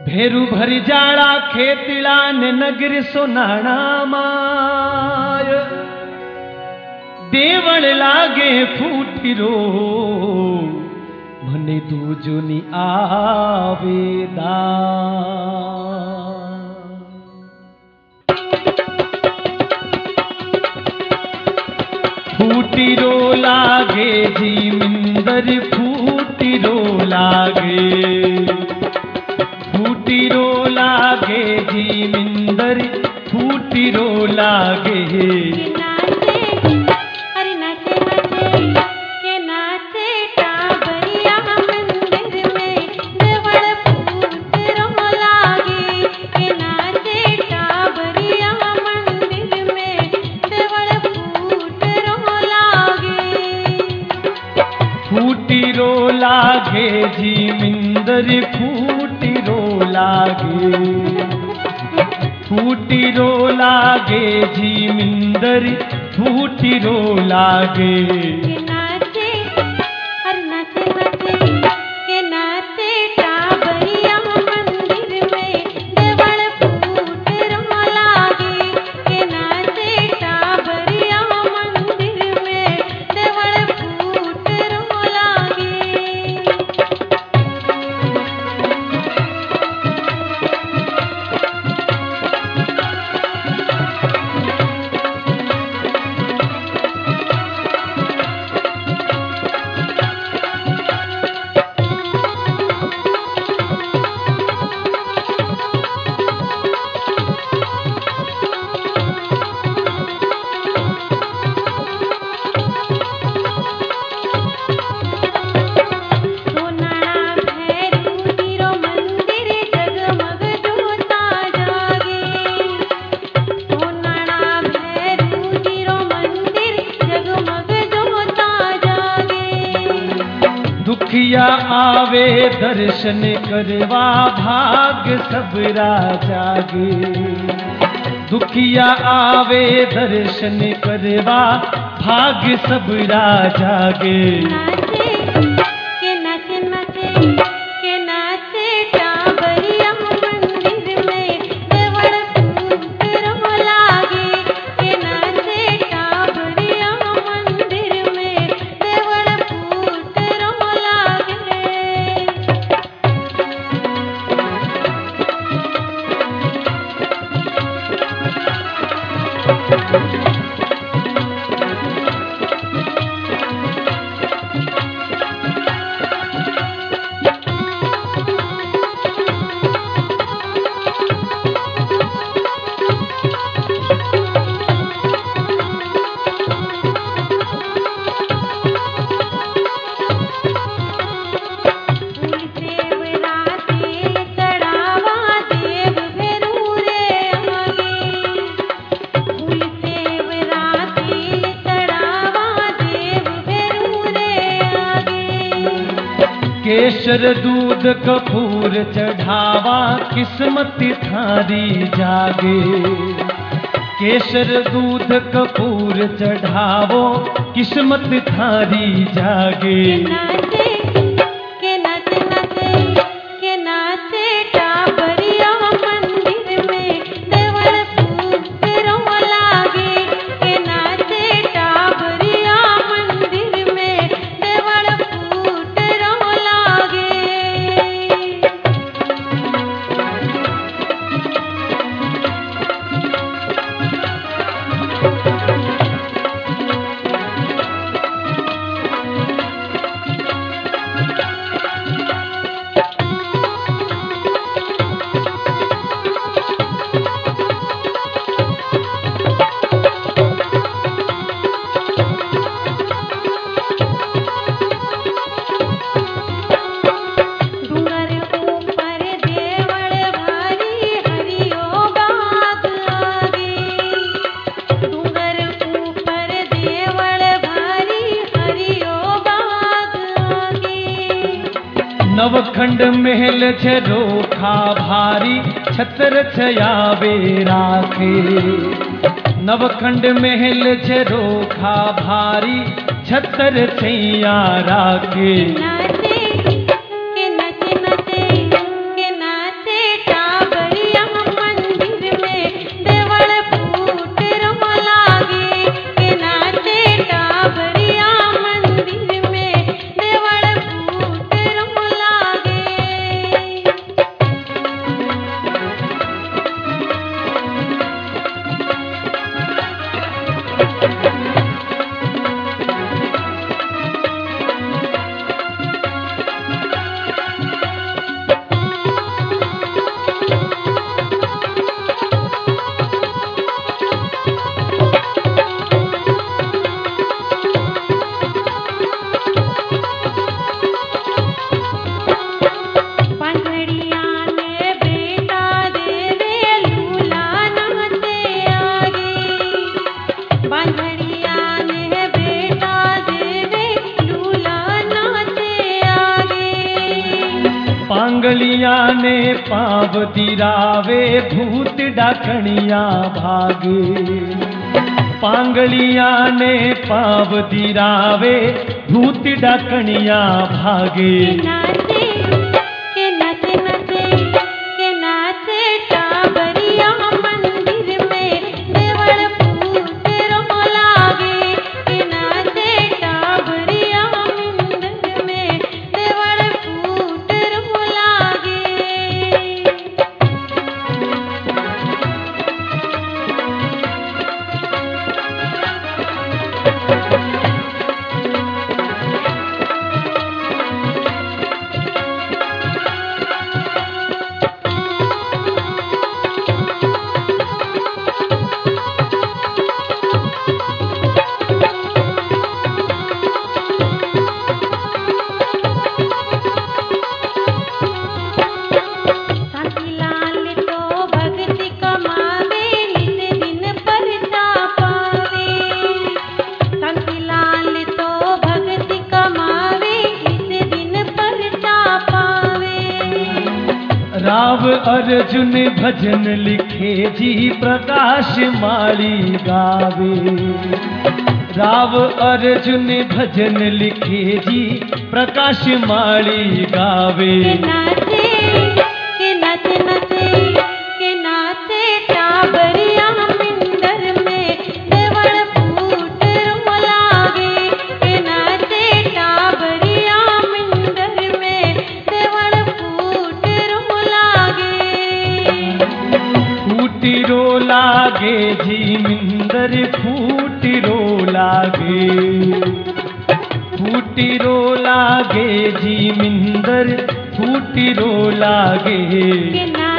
भेरू भर जाड़ा खेतला ने नगर सोनाणा माय देवल लागे फूटिरो મને દૂજોની આવેદા ફૂટીરો લાગે જીમિંદર ફૂટીરો લાગે ફૂટીરો લાગે જીમિંદર ફૂટીરો લાગે लागे जीमिंदर फूटिरो लागे फूटिरो लागे जीमिंदर फूटिरो लागे दुखिया आवे दर्शन करवा भाग सबरा जागे दुखिया आवे दर्शन करवा भाग सबरा जागे केसर दूध कपूर चढ़ावा किस्मत थारी जागे केसर दूध कपूर चढ़ावो किस्मत थारी जागे नवखंड महल झरोखा भारी छत्र छयावे राखे नवखंड महल झरोखा भारी छत्र छैया राखे के नाचे पांगलिया ने पाव तिरावे भूत डाकणिया भागे। पांगलिया ने पाव तिरावे भूत डाकणिया भागे। राव अर्जुन भजन लिखे जी प्रकाश माली गावे। राव अर्जुन भजन लिखे जी प्रकाश माली गावे। फूटिरो लागे जी मिंदर फूटिरो लागे। फूटिरो लागे जी मिंदर फूटिरो लागे।